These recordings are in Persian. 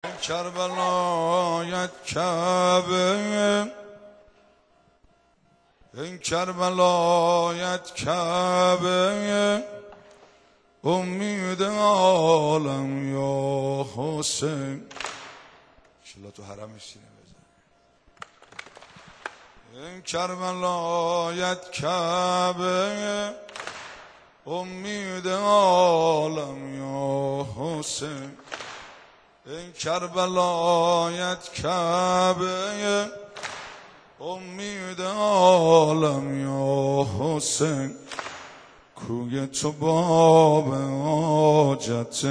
کربلایت کعبه، این کربلایت کعبه، امید عالم یا حسین. انشالله تو حرم سینه بزن. این کربلایت کعبه، امید عالم یا حسین. این کربلایت کعبه، امید عالم یا حسین. کوی تو باب حاجت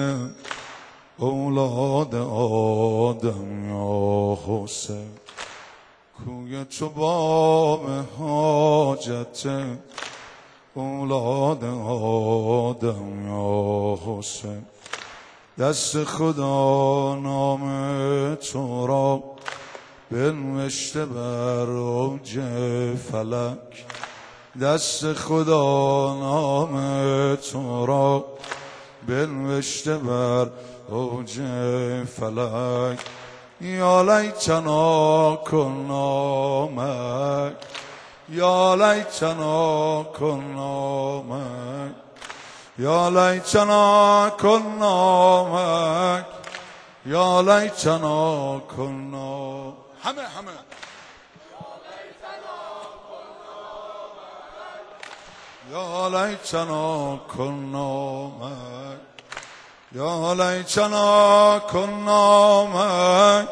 اولاد آدم یا حسین. کوی تو باب حاجت اولاد آدم یا حسین. دست خدا نام تو را بنوشته بر اوج فلک. دست خدا نام تو را بنوشته بر اوج فلک. یا لیتنا کنا معک، یا لیتنا کنا معک، یا لیتنا کنا معک، یا لیتنا کنا. همه یا لیتنا کنا معک، یا لیتنا کنا معک.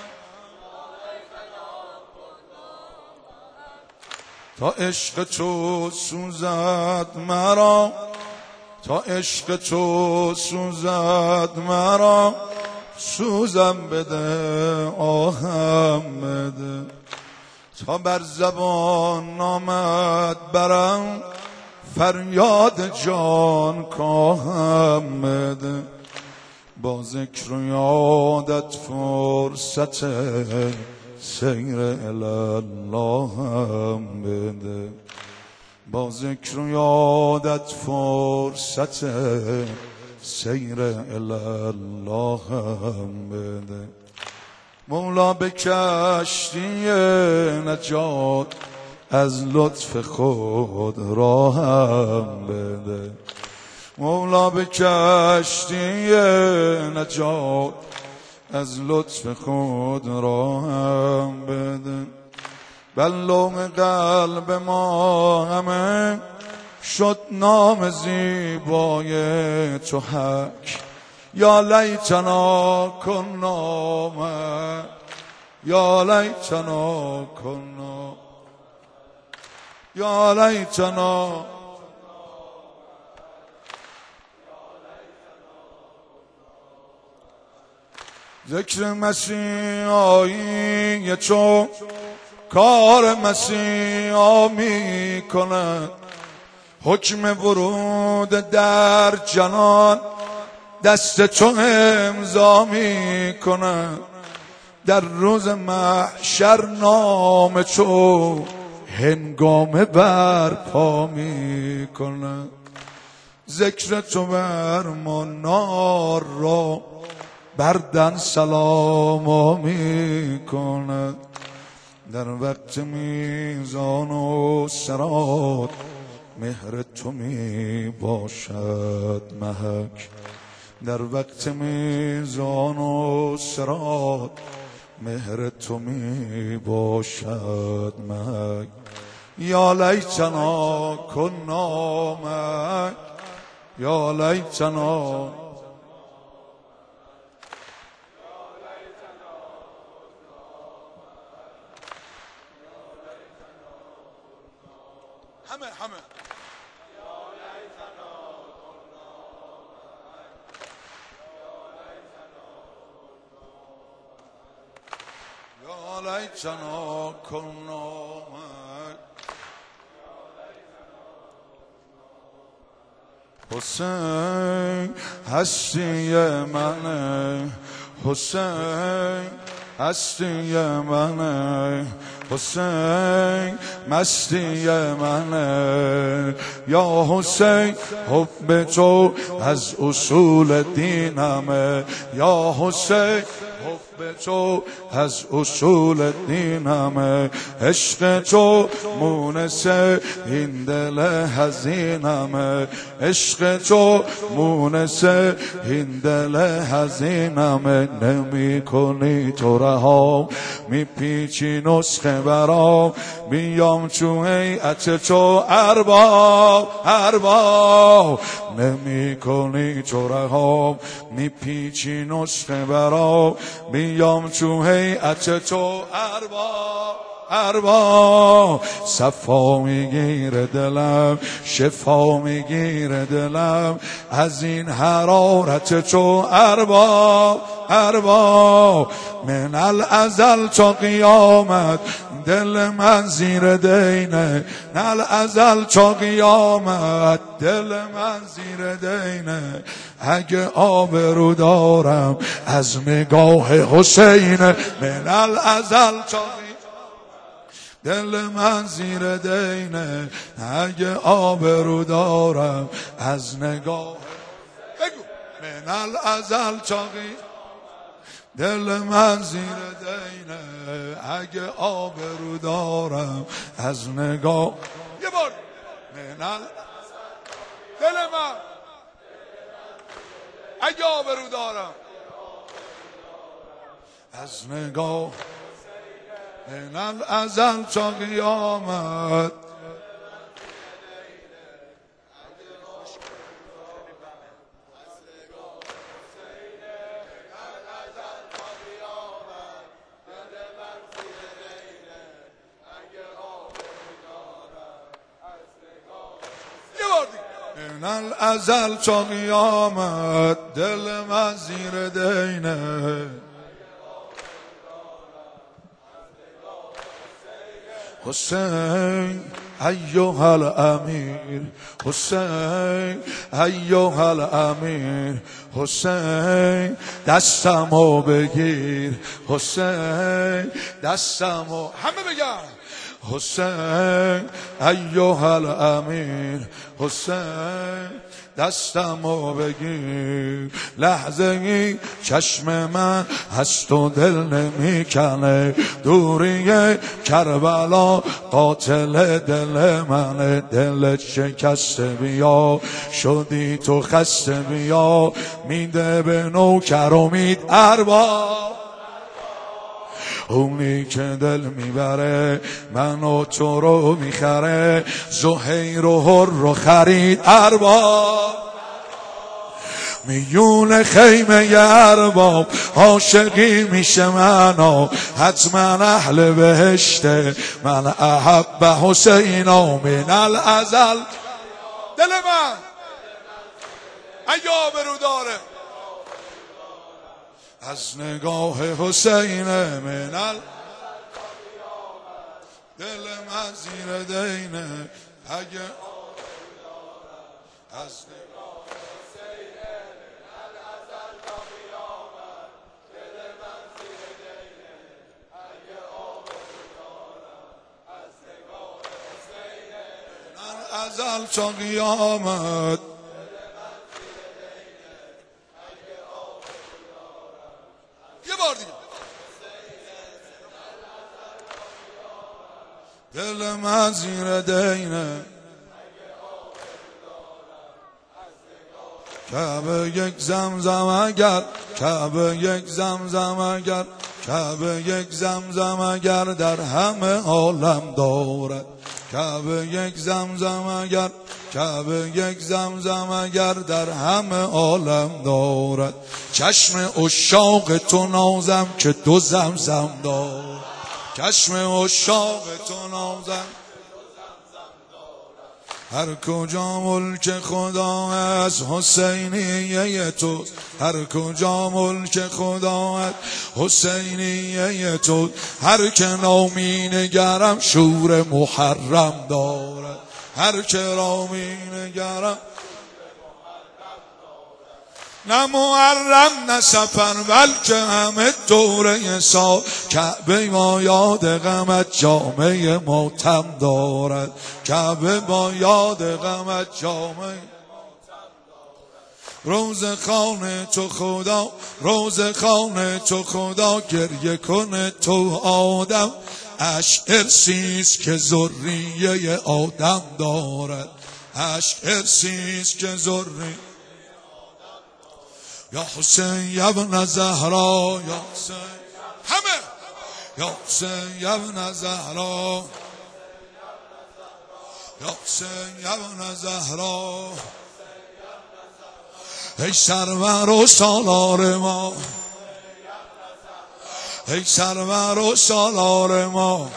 تا عشق تو سوزد مرا، تا عشق تو سوزد مرا، سوزم بده آهم بده. تا بر زبان نامت برم، فریاد جان کاهم بده. با ذکر و یادت فرصت سیر الله هم بده. با ذکر و یادت فرصت سیر الله هم بده. مولا به کشتی نجات از لطف خود راهم بده. مولا به کشتی نجات از لطف خود راهم بده. بلوم قلب ما همه شد نام زیبای تو حک. یا لیتنا کنا معک، یا لیتنا کنا، یا لیتنا. ذکر مسیحایی تو کار مسیحا می کند. حکم ورود در جنان دست تو امضا می کند. در روز محشر نام تو هنگام برپا می کند. ذکر تو بر ما نار را بردن سلاما می کند. در وقت میزان و صراط مهر تو می باشد محک. در وقت میزان و صراط مهر تو می باشد محک. یا لیتنا کنا معک، یا لیتنا. همه یا لیتنا کنا معک. حسین هستی منه، حسین هستی منه، حسین مستی منه. یا حسین حب تو از اصول دینمه، یا حسین حب تو از اصول دینمه، عشق تو مونس این دل حزینمه، عشق تو مونس این دل حزینمه. نمی کنی تو رها، میپیچی نسخه برام، بیام چون هیئت تو ارباب ارباب. نمی کنی تو رها، میپیچی نسخه برام، بیام چون هیئت تو ارباب ارباب. صفا میگیره دلم، شفا میگیره دلم، از این حرارت تو ارباب ارباب. من الازل تا قیامت دل من زیر دینه، من الازل تا قیامت دل من زیر دینه. اگه آبرو دارم از نگاه حسینه، من الازل تا دل من زیر دینه. اگه آبرو دارم از نگاه بگو من الازل چاقی دل من زیر دینه. اگه آبرو دارم از نگاه یه بار من دل من اگه آبرو دارم از نگاه من الازل تا قیامت. من الازل تا قیامت دل من زیر دینه. حسین ایها الامیر، حسین ایها الامیر، حسین دستمو بگیر، حسین دستمو همه بگن. حسین ایها الامیر، حسین دستمو بگیر. لحظه ای چشم من هست و دل نمیکنه، دوری کربلا قاتل دل منه. دلت شکسته بیا، شدی تو خسته بیا، میده به نوکر امید ارباب. اونی که دل میبره من و تو رو میخره، زهیر و هر رو خرید ارباب. میون خیمه ارباب عاشقی میشه منو، حتما اهل بهشته من احب حسینا. من الازل دل من اگه آبرو داره از نگاه حسینه، من دل من زیر دینه. اگه از نگاه حسینه، من الازل تا قیامت دل من زیر دینه. اگه آبرو دارم از نگاه حسینه، من الازل تا قیامت. دل من زیر دینه. کعبه یک زمزم اگر، کعبه یک زمزم اگر، کعبه یک زمزم اگر در همه عالم دارد. کعبه یک زمزم اگر، کعبه یک زمزم اگر در همه عالم دارد. چشم عشاق تو نازم که دو زمزم دارد، چشم عشاق تو نازم هر کجا ملک خدا از حسینیه تو، هر کجا ملک خدا از حسینیه تو. هر که نامی نگرم شور محرم دارد، هر که رامی نگرم نه محرم نه سفر بلکه همه دوره سال. کعبه با یاد غمت جامعه ماتم دارد، کعبه با یاد غمت جامعه روز خانه تو خدا، روز خانه تو خدا، گریه کنه تو آدم، اشک ارسیست که ذریه آدم دارد، اشک ارسیست که ذریه. یا حسین یا ابن زهرا، یا حسین همه، یا حسین یا ابن زهرا، یا حسین یا ابن زهرا، ای سرور و سالار ما، ای سرور و سالار ما،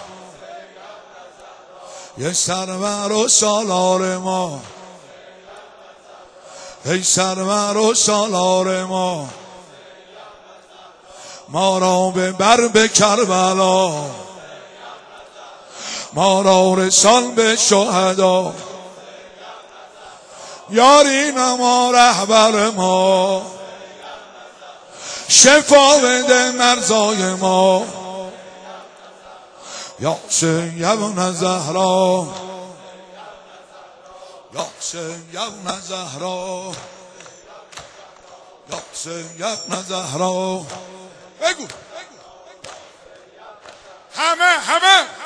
ای سرور و سالار ما، ای سرور و سالار ما، ما را ببر به کربلا، ما را رسان به شهدا، یاری نما رهبر ما، شفا بده مرزای ما. یا حسین یا ابن زهرا، یا حسین یا ابن زهرا، یا حسین یا ابن زهرا. بگو همه